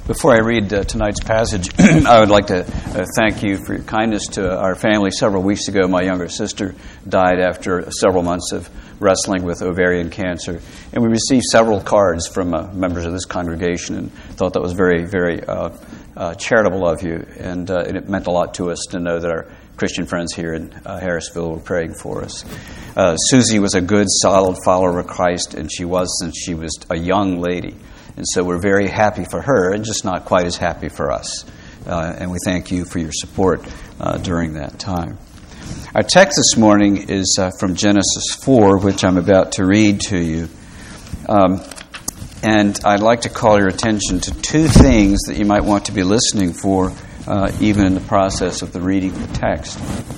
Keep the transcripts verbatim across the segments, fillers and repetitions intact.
Before I read uh, tonight's passage, I would like to uh, thank you for your kindness to our family. Several weeks ago, my younger sister died after several months of wrestling with ovarian cancer. And we received several cards from uh, members of this congregation and thought that was very, very uh, uh, charitable of you. And, uh, and it meant a lot to us to know that our Christian friends here in uh, Harrisville were praying for us. Uh, Susie was a good, solid follower of Christ, and she was since she was a young lady. And so we're very happy for her and just not quite as happy for us. Uh, and we thank you for your support uh, during that time. Our text this morning is uh, from Genesis four, which I'm about to read to you. Um, and I'd like to call your attention to two things that you might want to be listening for, uh, even in the process of the reading of the text.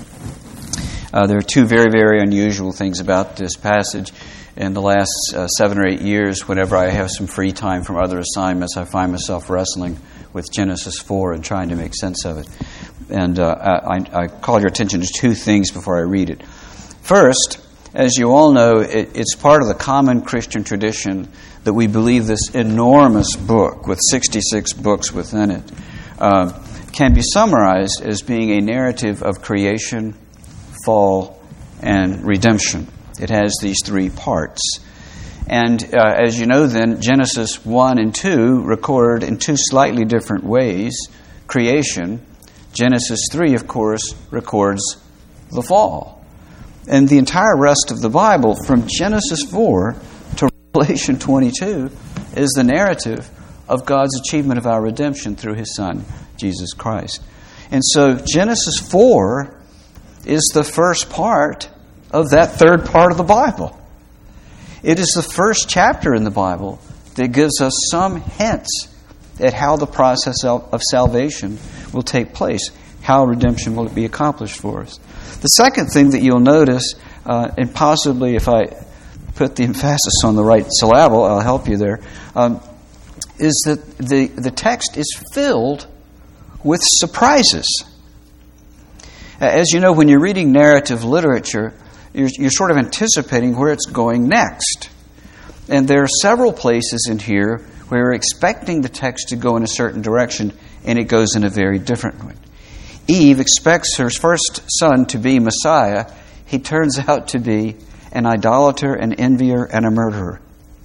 Uh, there are two very, very unusual things about this passage. In the last uh, seven or eight years, whenever I have some free time from other assignments, I find myself wrestling with Genesis four and trying to make sense of it. And uh, I, I call your attention to two things before I read it. First, as you all know, it, it's part of the common Christian tradition that we believe this enormous book with sixty-six books within it uh, can be summarized as being a narrative of creation, fall, and redemption. It has these three parts. And uh, as you know then, Genesis one and two record in two slightly different ways creation. Genesis three, of course, records the fall. And the entire rest of the Bible, from Genesis four to Revelation twenty-two, is the narrative of God's achievement of our redemption through His Son, Jesus Christ. And so Genesis four is the first part of that third part of the Bible. It is the first chapter in the Bible that gives us some hints at how the process of salvation will take place, how redemption will be accomplished for us. The second thing that you'll notice, uh, and possibly if I put the emphasis on the right syllable, I'll help you there, um, is that the, the text is filled with surprises. As you know, when you're reading narrative literature, You're, you're sort of anticipating where it's going next. And there are several places in here where you're expecting the text to go in a certain direction, and it goes in a very different one. Eve expects her first son to be Messiah. He turns out to be an idolater, an envier, and a murderer.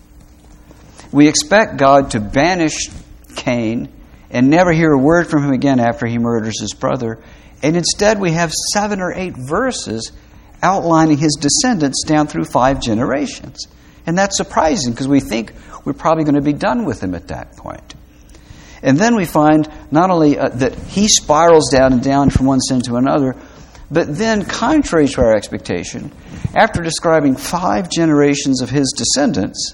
We expect God to banish Cain and never hear a word from him again after he murders his brother. And instead we have seven or eight verses outlining his descendants down through five generations. And that's surprising because we think we're probably going to be done with him at that point. And then we find not only uh, that he spirals down and down from one sin to another, but then, contrary to our expectation, after describing five generations of his descendants,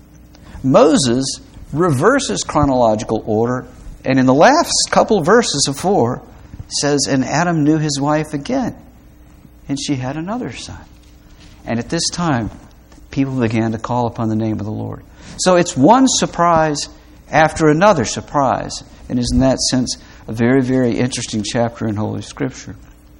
Moses reverses chronological order, and in the last couple verses of four says, "And Adam knew his wife again, and she had another son. And at this time, people began to call upon the name of the Lord." So it's one surprise after another surprise. And is in that sense a very, very interesting chapter in Holy Scripture.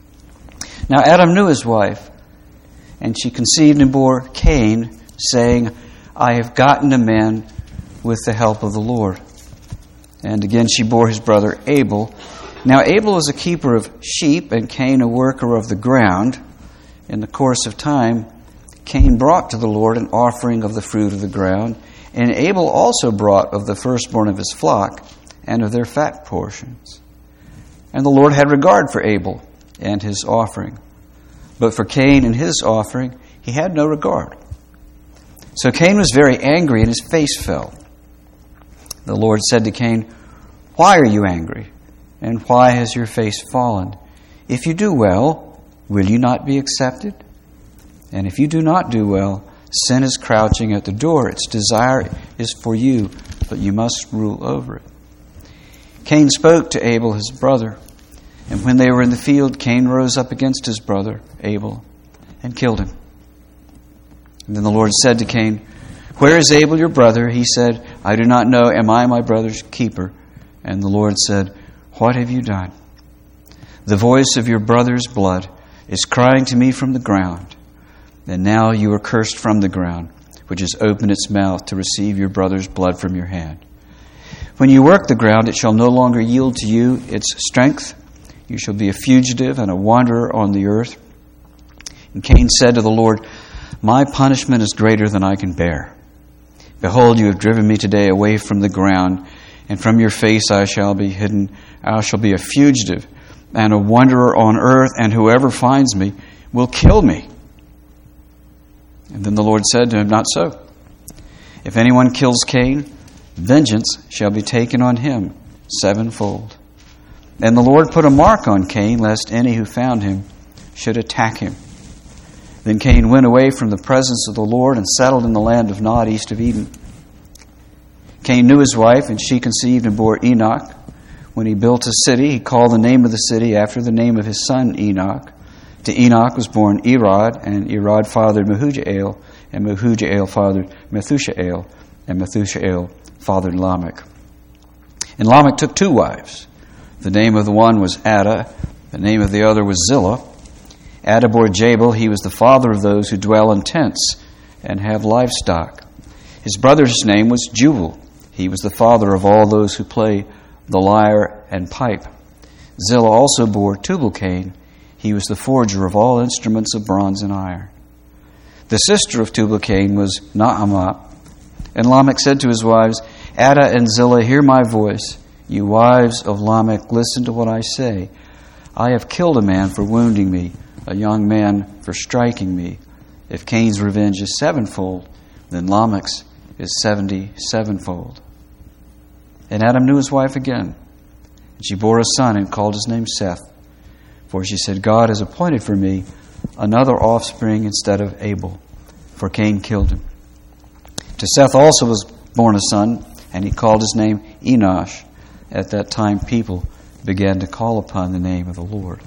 Now Adam knew his wife, and she conceived and bore Cain, saying, "I have gotten a man with the help of the Lord." And again she bore his brother Abel. Now Abel was a keeper of sheep, and Cain a worker of the ground. In the course of time, Cain brought to the Lord an offering of the fruit of the ground, and Abel also brought of the firstborn of his flock and of their fat portions. And the Lord had regard for Abel and his offering, but for Cain and his offering he had no regard. So Cain was very angry, and his face fell. The Lord said to Cain, "Why are you angry? And why has your face fallen? If you do well, will you not be accepted? And if you do not do well, sin is crouching at the door. Its desire is for you, but you must rule over it." Cain spoke to Abel his brother, and when they were in the field, Cain rose up against his brother Abel and killed him. And then the Lord said to Cain, "Where is Abel your brother?" He said, "I do not know. Am I my brother's keeper?" And the Lord said, "What have you done? The voice of your brother's blood is crying to me from the ground. And now you are cursed from the ground, which has opened its mouth to receive your brother's blood from your hand. When you work the ground, it shall no longer yield to you its strength. You shall be a fugitive and a wanderer on the earth. And Cain said to the Lord, my punishment is greater than I can bear. Behold, you have driven me today away from the ground, and from your face I shall be hidden. I shall be a fugitive and a wanderer on earth, and whoever finds me will kill me. And then the Lord said to him, not so. If anyone kills Cain, vengeance shall be taken on him sevenfold. And the Lord put a mark on Cain, lest any who found him should attack him. Then Cain went away from the presence of the Lord and settled in the land of Nod, east of Eden. Cain knew his wife, and she conceived and bore Enoch. When he built a city, he called the name of the city after the name of his son Enoch. To Enoch was born Irad, and Irad fathered Mehujael, and Mehujael fathered Methushael, and Methushael fathered Lamech. And Lamech took two wives. The name of the one was Ada, the name of the other was Zillah. Ada bore Jabal. He was the father of those who dwell in tents and have livestock. His brother's name was Jubal. He was the father of all those who play the lyre and pipe. Zillah also bore Tubal-Cain. He was the forger of all instruments of bronze and iron. The sister of Tubal-Cain was Naamah. And Lamech said to his wives, Ada and Zillah, hear my voice. You wives of Lamech, listen to what I say. I have killed a man for wounding me, a young man for striking me. If Cain's revenge is sevenfold, then Lamech's is seventy-sevenfold. And Adam knew his wife again. And she bore a son and called his name Seth. For she said, God has appointed for me another offspring instead of Abel, for Cain killed him. To Seth also was born a son, and he called his name Enosh. At that time people began to call upon the name of the Lord.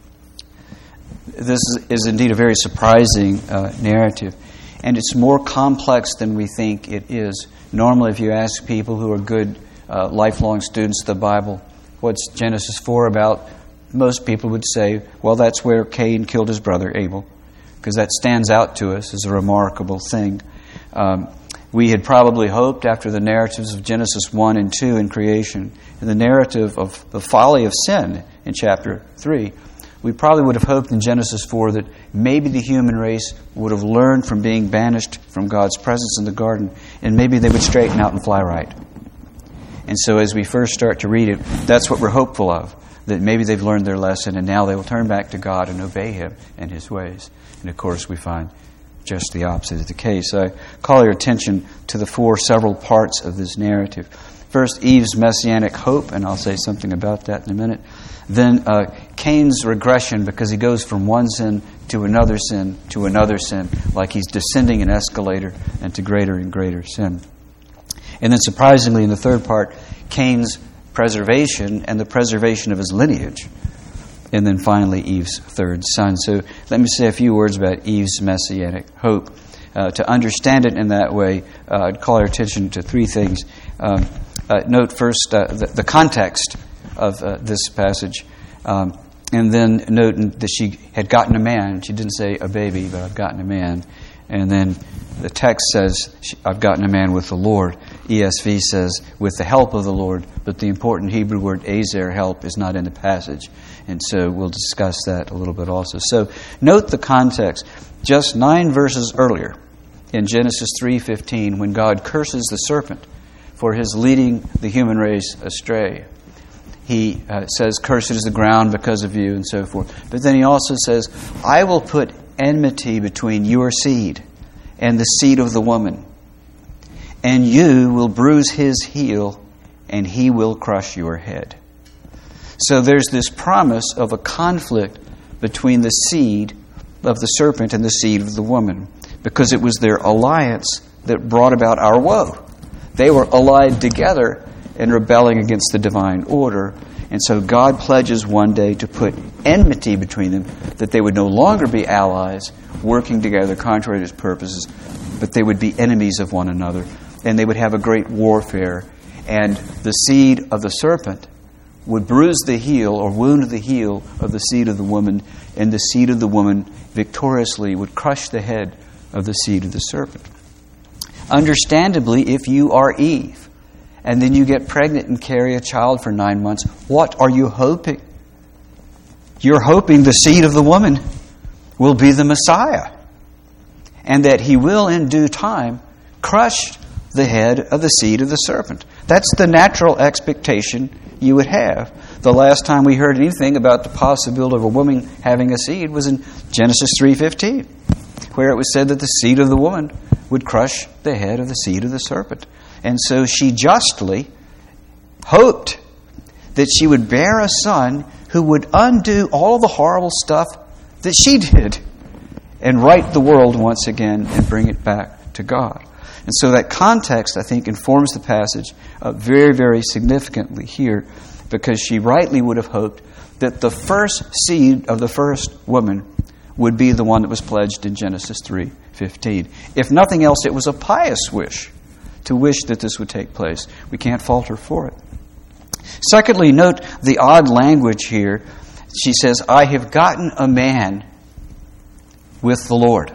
This is, is indeed a very surprising uh, narrative, and it's more complex than we think it is. Normally, if you ask people who are good, uh, lifelong students of the Bible, what's Genesis four about? Most people would say, well, that's where Cain killed his brother Abel, because that stands out to us as a remarkable thing. Um, we had probably hoped after the narratives of Genesis one and two in creation, and the narrative of the folly of sin in chapter three, we probably would have hoped in Genesis four that maybe the human race would have learned from being banished from God's presence in the garden, and maybe they would straighten out and fly right. And so as we first start to read it, that's what we're hopeful of, that maybe they've learned their lesson and now they will turn back to God and obey Him and His ways. And of course we find just the opposite is the case. I call your attention to the four several parts of this narrative. First, Eve's messianic hope, and I'll say something about that in a minute. Then uh, Cain's regression, because he goes from one sin to another sin to another sin, like he's descending an escalator into greater and greater sin. And then surprisingly, in the third part, Cain's preservation and the preservation of his lineage. And then finally, Eve's third son. So let me say a few words about Eve's messianic hope. Uh, to understand it in that way, uh, I'd call our attention to three things. Um, uh, note first uh, the, the context of uh, this passage. Um, and then note that she had gotten a man. She didn't say a baby, but I've gotten a man. And then the text says, I've gotten a man with the Lord. E S V says, with the help of the Lord. But the important Hebrew word, azer, help, is not in the passage. And so we'll discuss that a little bit also. So note the context. Just nine verses earlier, in Genesis three fifteen, when God curses the serpent for his leading the human race astray. He uh, says, cursed is the ground because of you, and so forth. But then he also says, I will put enmity between your seed and the seed of the woman, and you will bruise his heel, and he will crush your head. So there's this promise of a conflict between the seed of the serpent and the seed of the woman, because it was their alliance that brought about our woe. They were allied together in rebelling against the divine order. And so God pledges one day to put enmity between them, that they would no longer be allies working together contrary to His purposes, but they would be enemies of one another. And they would have a great warfare. And the seed of the serpent would bruise the heel or wound the heel of the seed of the woman, and the seed of the woman victoriously would crush the head of the seed of the serpent. Understandably, if you are Eve, and then you get pregnant and carry a child for nine months, what are you hoping? You're hoping the seed of the woman will be the Messiah, and that he will in due time crush the head of the seed of the serpent. That's the natural expectation you would have. The last time we heard anything about the possibility of a woman having a seed was in Genesis three fifteen, where it was said that the seed of the woman would crush the head of the seed of the serpent. And so she justly hoped that she would bear a son who would undo all the horrible stuff that she did and right the world once again and bring it back to God. And so that context, I think, informs the passage uh, very, very significantly here, because she rightly would have hoped that the first seed of the first woman would be the one that was pledged in Genesis three fifteen. If nothing else, it was a pious wish to wish that this would take place. We can't fault her for it. Secondly, note the odd language here. She says, I have gotten a man with the Lord.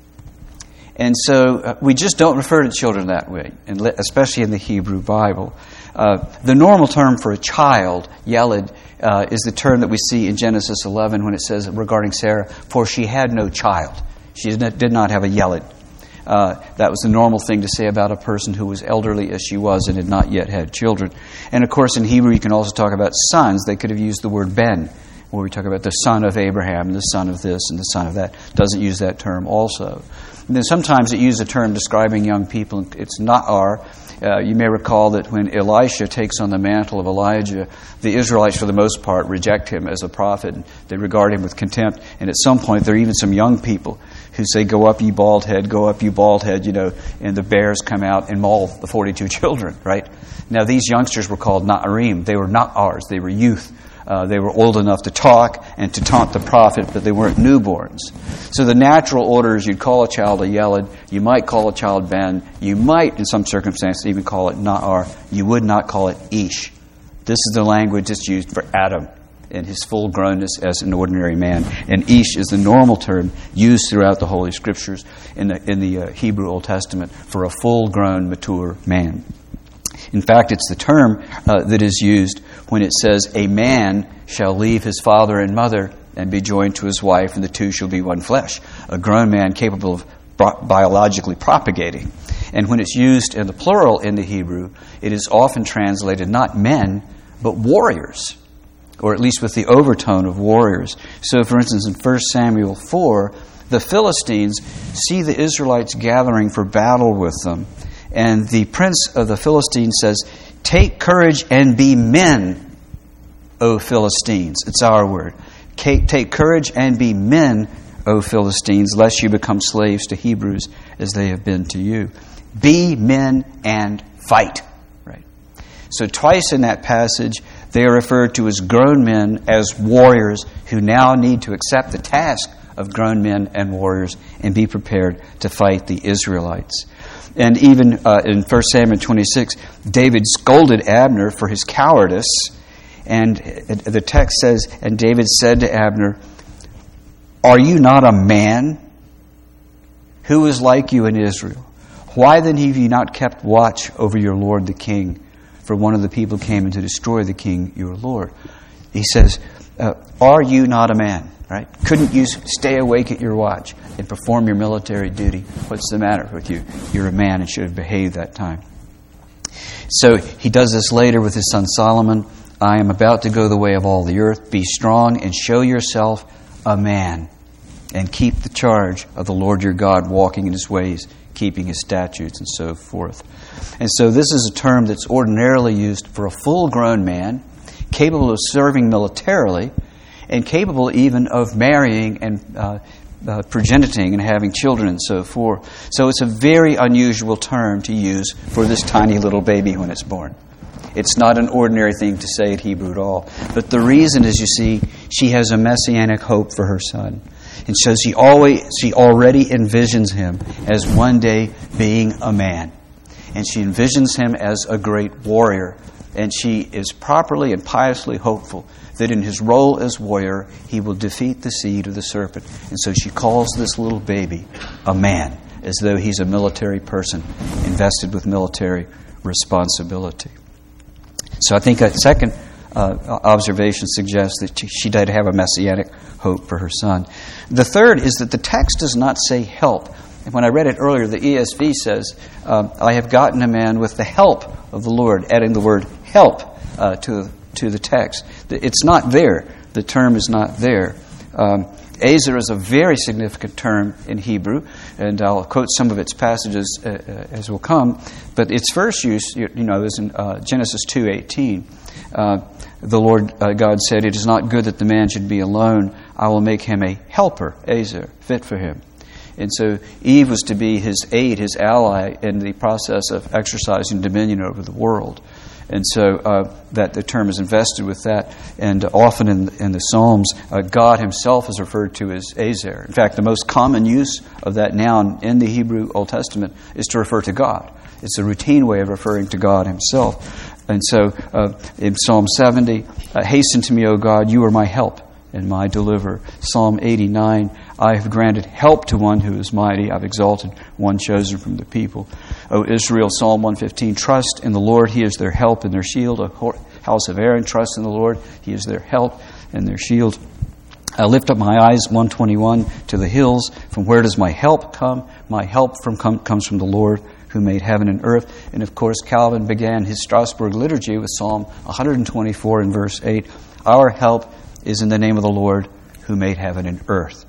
And so uh, we just don't refer to children that way, and le- especially in the Hebrew Bible. Uh, the normal term for a child, yeled, uh, is the term that we see in Genesis eleven when it says regarding Sarah, for she had no child. She did not, did not have a yeled. Uh, that was the normal thing to say about a person who was elderly as she was and had not yet had children. And of course in Hebrew you can also talk about sons. They could have used the word ben, where we talk about the son of Abraham, the son of this and the son of that. Doesn't use that term also. And then sometimes it uses a term describing young people. It's na'ar. Uh, you may recall that when Elisha takes on the mantle of Elijah, the Israelites, for the most part, reject him as a prophet. They regard him with contempt. And at some point, there are even some young people who say, go up, ye bald head, go up, you bald head, you know, and the bears come out and maul the forty-two children, right? Now, these youngsters were called na'arim. They were na'ars. They were youth. Uh, they were old enough to talk and to taunt the prophet, but they weren't newborns. So the natural order is you'd call a child a yeled, you might call a child ben, you might, in some circumstances, even call it na'ar. You would not call it ish. This is the language that's used for Adam in his full grownness as an ordinary man. And ish is the normal term used throughout the Holy Scriptures in the, in the uh, Hebrew Old Testament for a full-grown, mature man. In fact, it's the term uh, that is used when it says, a man shall leave his father and mother and be joined to his wife, and the two shall be one flesh. A grown man capable of bi- biologically propagating. And when it's used in the plural in the Hebrew, it is often translated not men, but warriors, or at least with the overtone of warriors. So, for instance, in First Samuel four, the Philistines see the Israelites gathering for battle with them. And the prince of the Philistines says, take courage and be men, O Philistines. It's our word. Take courage and be men, O Philistines, lest you become slaves to Hebrews as they have been to you. Be men and fight. Right. So twice in that passage, they are referred to as grown men, as warriors who now need to accept the task of grown men and warriors and be prepared to fight the Israelites. And even uh, in First Samuel twenty-six, David scolded Abner for his cowardice. And the text says, and David said to Abner, are you not a man? Who is like you in Israel? Why then have you not kept watch over your lord the king? For one of the people came in to destroy the king, your lord. He says, uh, are you not a man? Right? Couldn't you stay awake at your watch and perform your military duty? What's the matter with you? You're a man and should have behaved that time. So he does this later with his son Solomon. I am about to go the way of all the earth. Be strong and show yourself a man, and keep the charge of the Lord your God, walking in his ways, keeping his statutes, and so forth. And so this is a term that's ordinarily used for a full-grown man, capable of serving militarily, and capable even of marrying and uh, uh, progeniting and having children and so forth. So it's a very unusual term to use for this tiny little baby when it's born. It's not an ordinary thing to say in Hebrew at all. But the reason is, you see, she has a messianic hope for her son. And so she always, she already envisions him as one day being a man. And she envisions him as a great warrior. And she is properly and piously hopeful that in his role as warrior, he will defeat the seed of the serpent. And so she calls this little baby a man, as though he's a military person invested with military responsibility. So I think a second uh, observation suggests that she did have a messianic hope for her son. The third is that the text does not say help. And when I read it earlier, the E S V says, uh, I have gotten a man with the help of the Lord, adding the word help uh, to, to the text. It's not there. The term is not there. Um, Ezer is a very significant term in Hebrew, and I'll quote some of its passages uh, as will come. But its first use, you know, is in uh, Genesis two eighteen. Uh, the Lord uh, God said, "It is not good that the man should be alone. I will make him a helper, Ezer, fit for him." And so Eve was to be his aid, his ally in the process of exercising dominion over the world. And so uh, that the term is invested with that. And often in, in the Psalms, uh, God himself is referred to as Ezer. In fact, the most common use of that noun in the Hebrew Old Testament is to refer to God. It's a routine way of referring to God himself. And so uh, in Psalm seventy, uh, hasten to me, O God, you are my help and my deliverer. Psalm eighty-nine, I have granted help to one who is mighty. I've exalted one chosen from the people. O Israel, Psalm one fifteen, trust in the Lord. He is their help and their shield. O house of Aaron, trust in the Lord. He is their help and their shield. I lift up my eyes, one twenty-one, to the hills. From where does my help come? My help from com- comes from the Lord who made heaven and earth. And of course, Calvin began his Strasbourg liturgy with Psalm one twenty-four and verse eight. Our help is in the name of the Lord who made heaven and earth.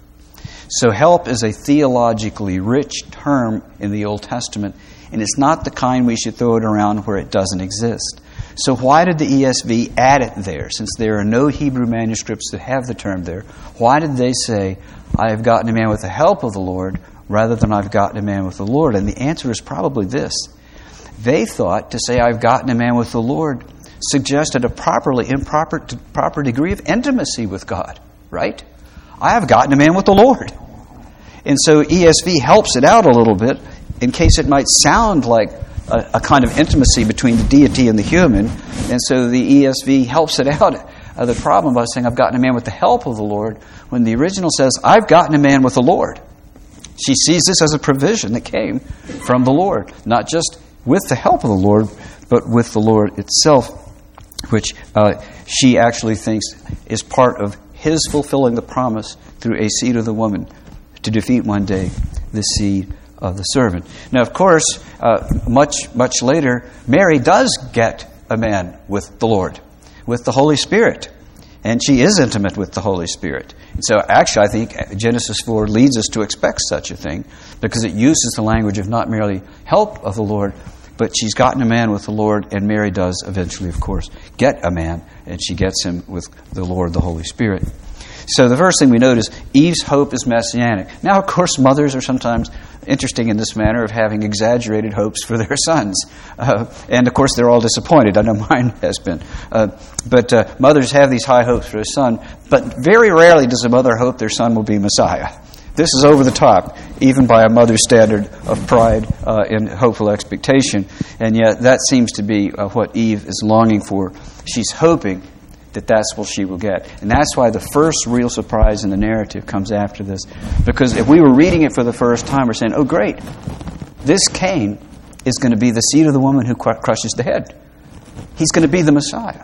So help is a theologically rich term in the Old Testament, and it's not the kind we should throw it around where it doesn't exist. So why did the E S V add it there? Since there are no Hebrew manuscripts that have the term there, why did they say, I have gotten a man with the help of the Lord, rather than I've gotten a man with the Lord? And the answer is probably this. They thought to say, I've gotten a man with the Lord suggested a properly improper proper degree of intimacy with God, right? I have gotten a man with the Lord. And so E S V helps it out a little bit in case it might sound like a, a kind of intimacy between the deity and the human. And so the E S V helps it out uh, the problem by saying, I've gotten a man with the help of the Lord, when the original says, I've gotten a man with the Lord. She sees this as a provision that came from the Lord, not just with the help of the Lord, but with the Lord itself, which uh, she actually thinks is part of his fulfilling the promise through a seed of the woman to defeat one day the seed of the servant. Now, of course, uh, much, much later, Mary does get a man with the Lord, with the Holy Spirit. And she is intimate with the Holy Spirit. And so actually, I think Genesis four leads us to expect such a thing, because it uses the language of not merely help of the Lord, but she's gotten a man with the Lord, and Mary does eventually, of course, get a man, and she gets him with the Lord, the Holy Spirit. So the first thing we notice, Eve's hope is messianic. Now, of course, mothers are sometimes interesting in this manner of having exaggerated hopes for their sons. Uh, and, of course, they're all disappointed. I know mine has been. Uh, but uh, mothers have these high hopes for a son, but very rarely does a mother hope their son will be Messiah. This is over the top, even by a mother's standard of pride uh, and hopeful expectation. And yet that seems to be uh, what Eve is longing for. She's hoping that that's what she will get. And that's why the first real surprise in the narrative comes after this. Because if we were reading it for the first time, we're saying, oh, great, this Cain is going to be the seed of the woman who crushes the head. He's going to be the Messiah.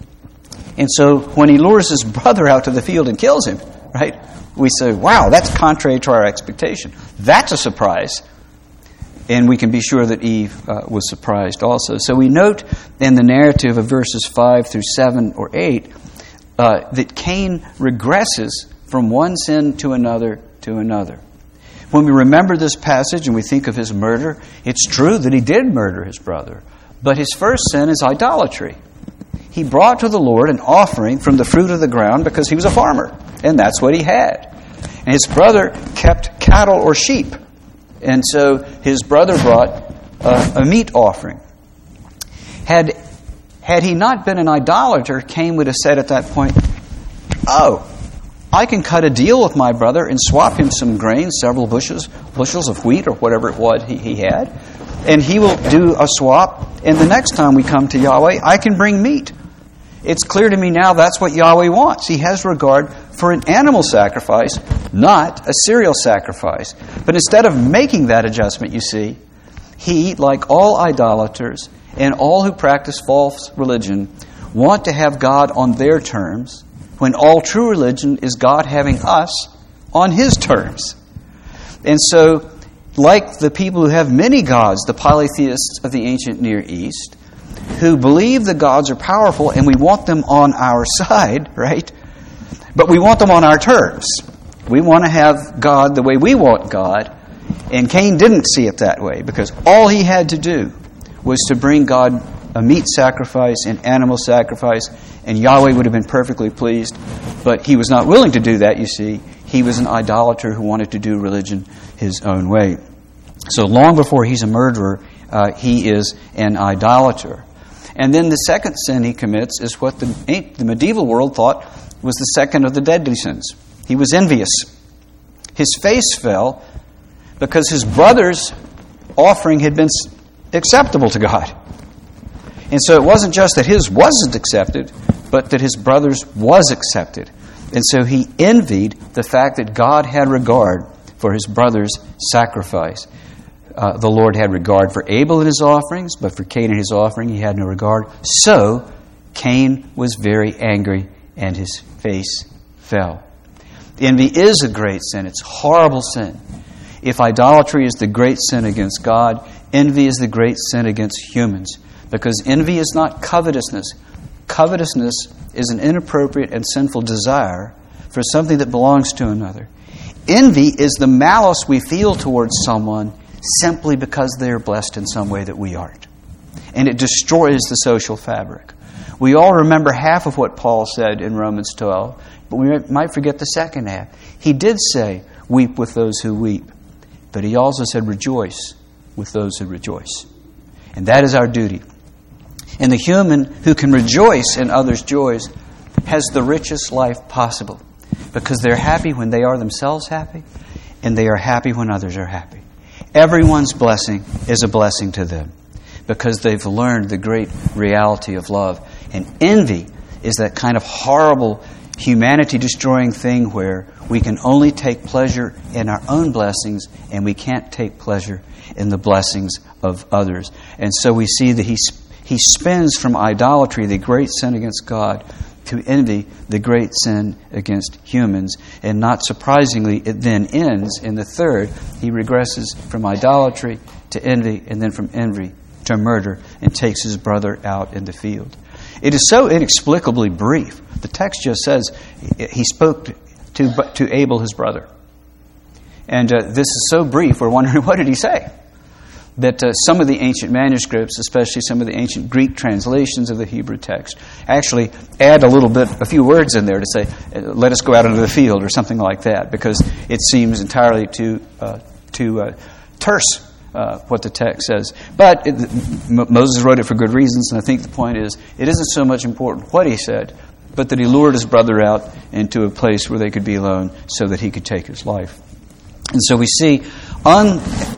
And so when he lures his brother out to the field and kills him, right, we say, wow, that's contrary to our expectation. That's a surprise. And we can be sure that Eve uh, was surprised also. So we note in the narrative of verses five through seven or eight uh, that Cain regresses from one sin to another to another. When we remember this passage and we think of his murder, it's true that he did murder his brother. But his first sin is idolatry. He brought to the Lord an offering from the fruit of the ground because he was a farmer, and that's what he had. And his brother kept cattle or sheep. And so his brother brought uh, a meat offering. Had, had he not been an idolater, Cain would have said at that point, oh, I can cut a deal with my brother and swap him some grain, several bushels, bushels of wheat or whatever it was he, he had, and he will do a swap, and the next time we come to Yahweh, I can bring meat. It's clear to me now that's what Yahweh wants. He has regard for an animal sacrifice, not a cereal sacrifice. But instead of making that adjustment, you see, he, like all idolaters, and all who practice false religion want to have God on their terms, when all true religion is God having us on His terms. And so, like the people who have many gods, the polytheists of the ancient Near East, who believe the gods are powerful and we want them on our side, right? But we want them on our terms. We want to have God the way we want God. And Cain didn't see it that way, because all he had to do was to bring God a meat sacrifice, an animal sacrifice, and Yahweh would have been perfectly pleased. But he was not willing to do that, you see. He was an idolater who wanted to do religion his own way. So long before he's a murderer, uh, he is an idolater. And then the second sin he commits is what the, the medieval world thought was the second of the deadly sins. He was envious. His face fell because his brother's offering had been acceptable to God. And so it wasn't just that his wasn't accepted, but that his brother's was accepted. And so he envied the fact that God had regard for his brother's sacrifice. Uh, the Lord had regard for Abel and his offerings, but for Cain and his offering he had no regard. So Cain was very angry and his face fell. Envy is a great sin. It's a horrible sin. If idolatry is the great sin against God, envy is the great sin against humans. Because envy is not covetousness. Covetousness is an inappropriate and sinful desire for something that belongs to another. Envy is the malice we feel towards someone simply because they are blessed in some way that we aren't. And it destroys the social fabric. We all remember half of what Paul said in Romans twelve, but we might forget the second half. He did say, weep with those who weep. But he also said, rejoice with those who rejoice. And that is our duty. And the human who can rejoice in others' joys has the richest life possible, because they're happy when they are themselves happy, and they are happy when others are happy. Everyone's blessing is a blessing to them, because they've learned the great reality of love. And envy is that kind of horrible, humanity-destroying thing where we can only take pleasure in our own blessings and we can't take pleasure in the blessings of others. And so we see that he, he spins from idolatry, the great sin against God, to envy, the great sin against humans. And not surprisingly, it then ends in the third. He regresses from idolatry to envy, and then from envy to murder, and takes his brother out in the field. It is so inexplicably brief. The text just says he spoke to, to Abel, his brother. And uh, this is so brief, we're wondering, what did he say? That uh, some of the ancient manuscripts, especially some of the ancient Greek translations of the Hebrew text, actually add a little bit, a few words in there to say, let us go out into the field, or something like that, because it seems entirely too, uh, too uh, terse. Uh, what the text says. But it, M- Moses wrote it for good reasons, and I think the point is, it isn't so much important what he said, but that he lured his brother out into a place where they could be alone so that he could take his life. And so we see, un,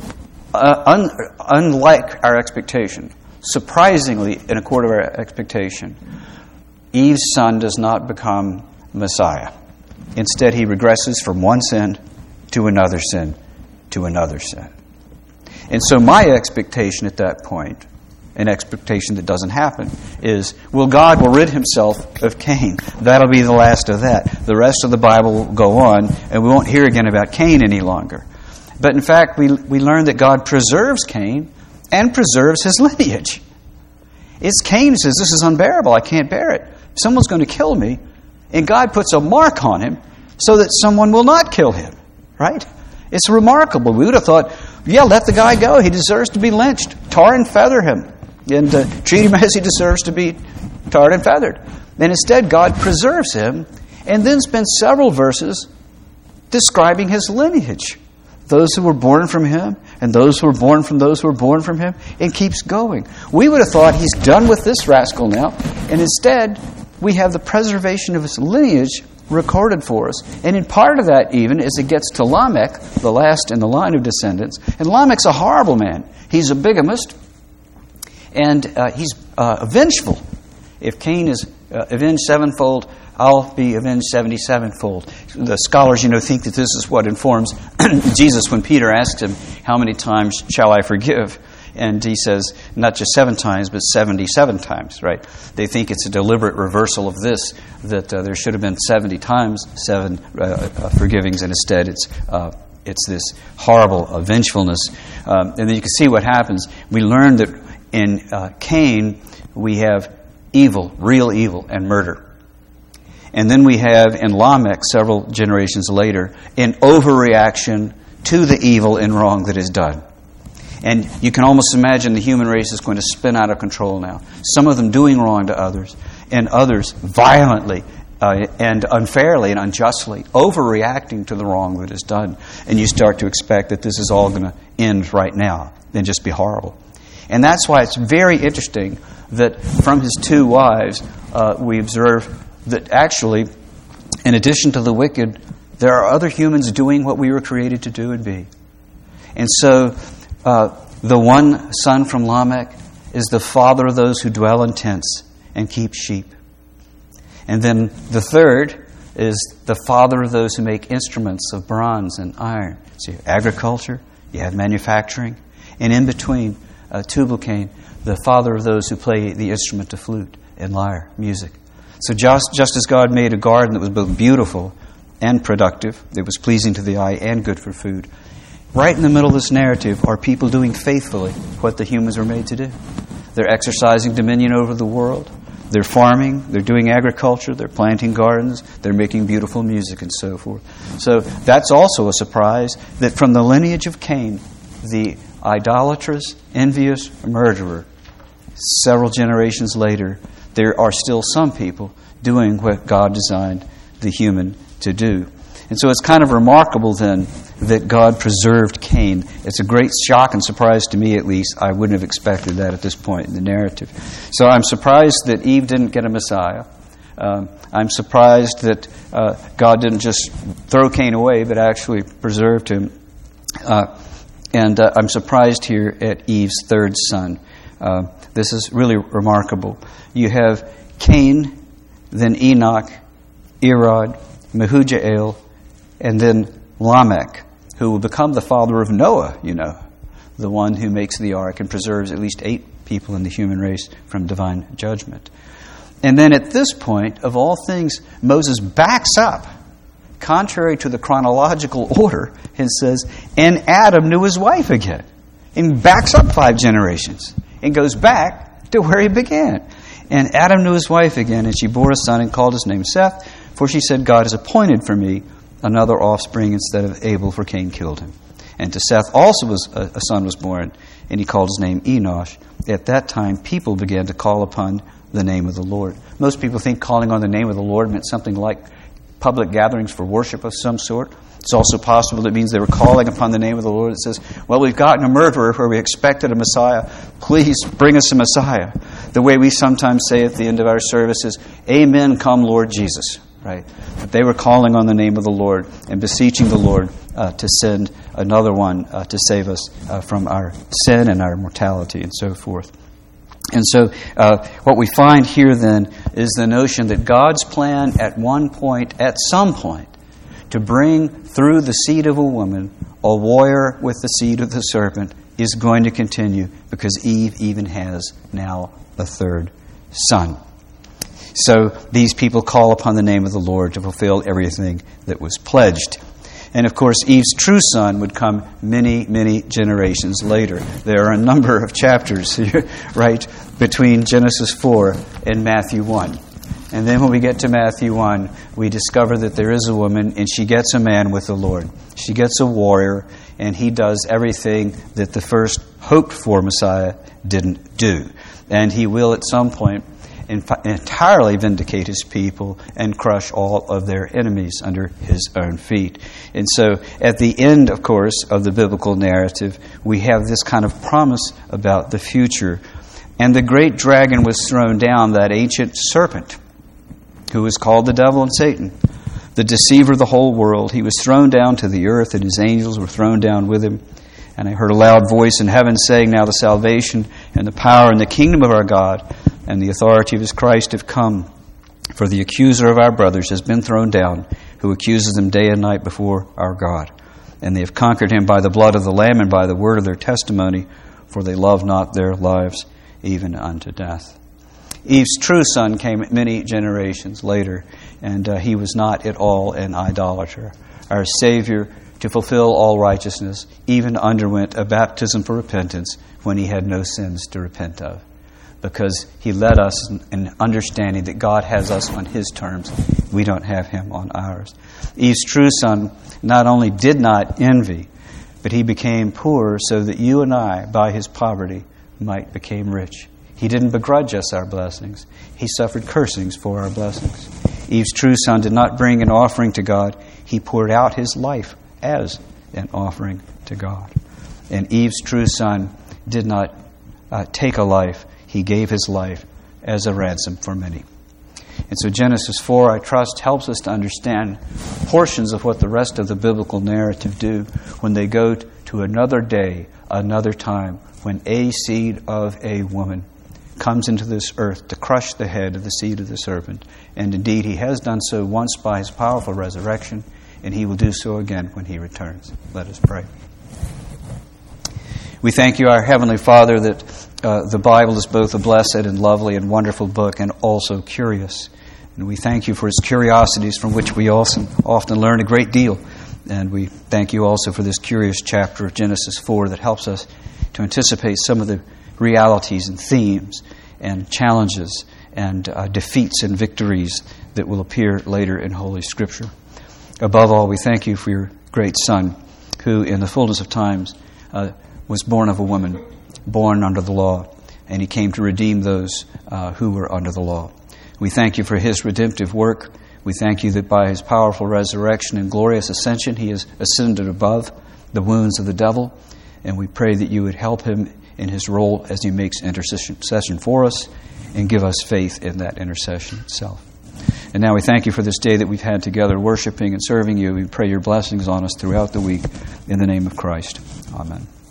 uh, un, unlike our expectation, surprisingly in accord of our expectation, Eve's son does not become Messiah. Instead, he regresses from one sin to another sin to another sin. And so my expectation at that point, an expectation that doesn't happen, is, well, God will rid himself of Cain. That'll be the last of that. The rest of the Bible will go on, and we won't hear again about Cain any longer. But in fact, we we learn that God preserves Cain and preserves his lineage. It's Cain who says, this is unbearable, I can't bear it. Someone's going to kill me. And God puts a mark on him so that someone will not kill him. Right? It's remarkable. We would have thought, yeah, let the guy go. He deserves to be lynched. Tar and feather him. And uh, treat him as he deserves to be tarred and feathered. And instead, God preserves him and then spends several verses describing his lineage. Those who were born from him and those who were born from those who were born from him. And keeps going. We would have thought he's done with this rascal now. And instead, we have the preservation of his lineage recorded for us. And in part of that even as it gets to Lamech, the last in the line of descendants. And Lamech's a horrible man. He's a bigamist. And uh, he's uh, vengeful. If Cain is uh, avenged sevenfold, I'll be avenged seventy-sevenfold. The scholars, you know, think that this is what informs Jesus when Peter asks him, how many times shall I forgive? And he says, not just seven times, but seventy-seven times, right? They think it's a deliberate reversal of this, that uh, there should have been seventy times seven uh, uh, forgivings, and instead it's uh, it's this horrible uh, vengefulness. Um, and then you can see what happens. We learn that in uh, Cain, we have evil, real evil, and murder. And then we have in Lamech, several generations later, an overreaction to the evil and wrong that is done. And you can almost imagine the human race is going to spin out of control now. Some of them doing wrong to others, and others violently uh, and unfairly and unjustly overreacting to the wrong that is done. And you start to expect that this is all going to end right now and just be horrible. And that's why it's very interesting that from his two wives, uh, we observe that actually, in addition to the wicked, there are other humans doing what we were created to do and be. And so, uh, the one son from Lamech is the father of those who dwell in tents and keep sheep. And then the third is the father of those who make instruments of bronze and iron. So you have agriculture, you have manufacturing, and in between, uh, Tubal-Cain, the father of those who play the instrument of flute and lyre, music. So just, just as God made a garden that was both beautiful and productive, it was pleasing to the eye and good for food, right in the middle of this narrative are people doing faithfully what the humans were made to do. They're exercising dominion over the world. They're farming. They're doing agriculture. They're planting gardens. They're making beautiful music and so forth. So that's also a surprise that from the lineage of Cain, the idolatrous, envious murderer, several generations later, there are still some people doing what God designed the human to do. And so it's kind of remarkable then that God preserved Cain. It's a great shock and surprise to me, at least. I wouldn't have expected that at this point in the narrative. So I'm surprised that Eve didn't get a Messiah. Um, I'm surprised that uh, God didn't just throw Cain away, but actually preserved him. Uh, and uh, I'm surprised here at Eve's third son. Uh, this is really remarkable. You have Cain, then Enoch, Irad, Mehujael, and then Lamech, who will become the father of Noah, you know, the one who makes the ark and preserves at least eight people in the human race from divine judgment. And then at this point, of all things, Moses backs up, contrary to the chronological order, and says, and Adam knew his wife again. And backs up five generations and goes back to where he began. And Adam knew his wife again, and she bore a son and called his name Seth, for she said, God has appointed for me another offspring instead of Abel, for Cain killed him. And to Seth also was a, a son was born, and he called his name Enosh. At that time, people began to call upon the name of the Lord. Most people think calling on the name of the Lord meant something like public gatherings for worship of some sort. It's also possible it means they were calling upon the name of the Lord. It says, well, we've gotten a murderer where we expected a Messiah. Please bring us a Messiah. The way we sometimes say at the end of our services, Amen, come Lord Jesus. Right? But they were calling on the name of the Lord and beseeching the Lord uh, to send another one uh, to save us uh, from our sin and our mortality and so forth. And so uh, what we find here then is the notion that God's plan at one point, at some point, to bring through the seed of a woman a warrior with the seed of the serpent is going to continue, because Eve even has now a third son. So these people call upon the name of the Lord to fulfill everything that was pledged. And of course, Eve's true son would come many, many generations later. There are a number of chapters here, right, between Genesis four and Matthew one. And then when we get to Matthew one, we discover that there is a woman, and she gets a man with the Lord. She gets a warrior, and he does everything that the first hoped-for Messiah didn't do. And he will at some point entirely vindicate his people and crush all of their enemies under his own feet. And so at the end, of course, of the biblical narrative, we have this kind of promise about the future. And the great dragon was thrown down, that ancient serpent, who is called the devil and Satan, the deceiver of the whole world. He was thrown down to the earth, and his angels were thrown down with him. And I heard a loud voice in heaven saying, now the salvation and the power and the kingdom of our God and the authority of his Christ have come. For the accuser of our brothers has been thrown down, who accuses them day and night before our God. And they have conquered him by the blood of the Lamb and by the word of their testimony, for they love not their lives even unto death. Eve's true son came many generations later, and uh, he was not at all an idolater. Our Savior, to fulfill all righteousness, even underwent a baptism for repentance when he had no sins to repent of, because he led us in understanding that God has us on his terms. We don't have him on ours. Eve's true son not only did not envy, but he became poor so that you and I, by his poverty, might become rich. He didn't begrudge us our blessings. He suffered cursings for our blessings. Eve's true son did not bring an offering to God. He poured out his life as an offering to God. And Eve's true son did not uh, take a life. He gave his life as a ransom for many. And so Genesis four, I trust, helps us to understand portions of what the rest of the biblical narrative do when they go to another day, another time, when a seed of a woman comes into this earth to crush the head of the seed of the serpent. And indeed, he has done so once by his powerful resurrection, and he will do so again when he returns. Let us pray. We thank you, our Heavenly Father, that uh, the Bible is both a blessed and lovely and wonderful book and also curious. And we thank you for its curiosities, from which we also often learn a great deal. And we thank you also for this curious chapter of Genesis four that helps us to anticipate some of the realities and themes and challenges and uh, defeats and victories that will appear later in Holy Scripture. Above all, we thank you for your great Son, who in the fullness of times uh, was born of a woman, born under the law, and he came to redeem those uh, who were under the law. We thank you for his redemptive work. We thank you that by his powerful resurrection and glorious ascension, he has ascended above the wounds of the devil, and we pray that you would help him in his role as he makes intercession for us and give us faith in that intercession itself. And now we thank you for this day that we've had together worshiping and serving you. We pray your blessings on us throughout the week in the name of Christ. Amen.